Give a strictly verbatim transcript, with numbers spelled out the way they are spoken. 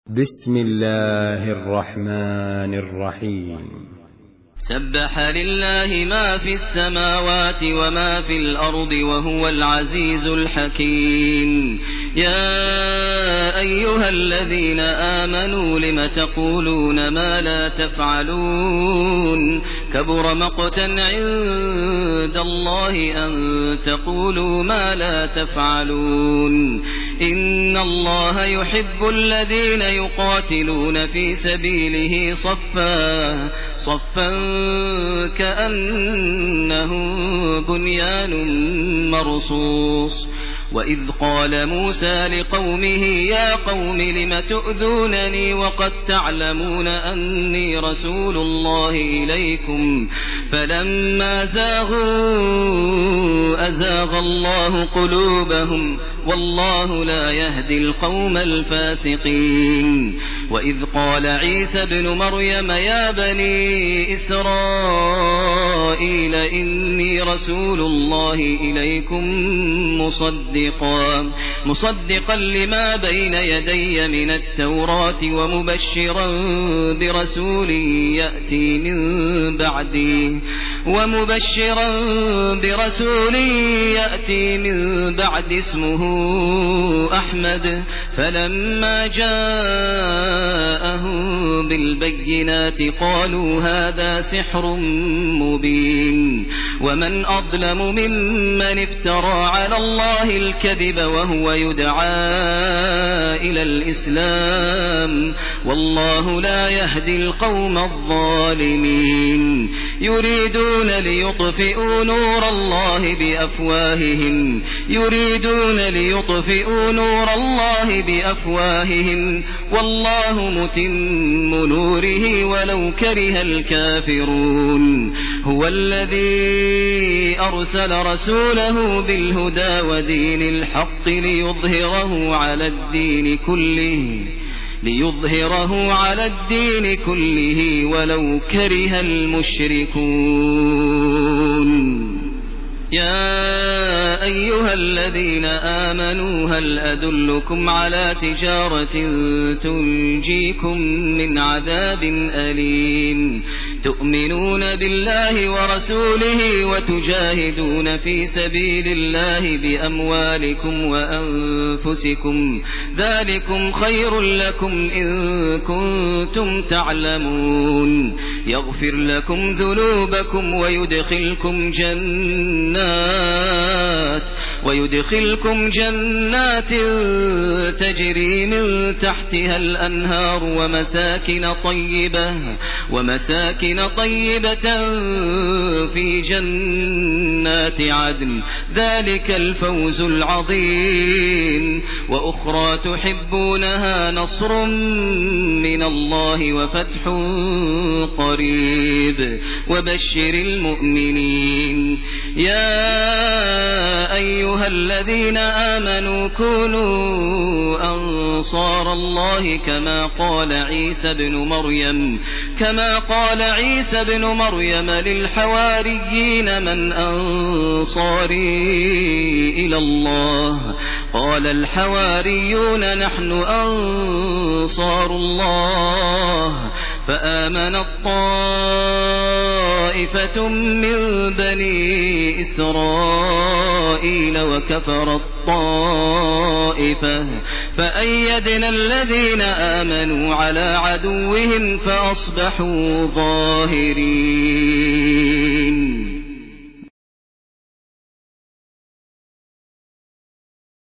بسم الله الرحمن الرحيم. سبح لله ما في السماوات وما في الأرض وهو العزيز الحكيم. يا أيها الذين آمنوا لم تقولون ما لا تفعلون كبر مقتا عند الله أن تقولوا ما لا تفعلون. إن الله يحب الذين يقاتلون في سبيله صفا صفا كأنه بنيان مرصوص. وإذ قال موسى لقومه يا قوم لم تؤذونني وقد تعلمون أني رسول الله إليكم فلما زاغوا أزاغ الله قلوبهم والله لا يهدي القوم الفاسقين. وإذ قال عيسى ابن مريم يا بني إسرائيل إني رسول الله إليكم مصدقا مصدقا لما بين يدي من التوراة ومبشرا برسول يأتي من بعدي ومبشرا برسول يأتي من بعد اسمه أحمد. فلما جاءهم بالبينات قالوا هذا سحر مبين. ومن أظلم ممن افترى على الله الكذب وهو يدعى إلى الإسلام والله لا يهدي القوم الظالمين. يريدون ليطفئوا نور الله بأفواههم يريدون ليطفئوا نور الله بأفواههم والله متم نوره ولو كره الكافرون. هو الذي أرسل رسوله بالهدى ودين الحق ليظهره على الدين كله ليظهره على الدين كله ولو كره المشركون. يا أيها الذين آمنوا هل أدلكم على تجارة تنجيكم من عذاب أليم تؤمنون بالله ورسوله وتجاهدون في سبيل الله بأموالكم وأنفسكم ذلكم خير لكم إن كنتم تعلمون. يغفر لكم ذنوبكم ويدخلكم جنات ويدخلكم جنات تجري من تحتها الأنهار ومساكن طيبة ومساكن طيبة في جنات عدن ذلك الفوز العظيم. وأخرى تحبونها نصر من الله وفتح قريب وبشر المؤمنين. يا أيها الذين آمنوا كونوا أنصار الله كما قال عيسى بن مريم كما قال عيسى بن مريم للحواريين من أنصاري إلى الله قال الحواريون نحن أنصار الله. فآمنت طائفة من بني إسرائيل وكفرت طائفة فأيدنا الذين آمنوا على عدوهم فأصبحوا ظاهرين.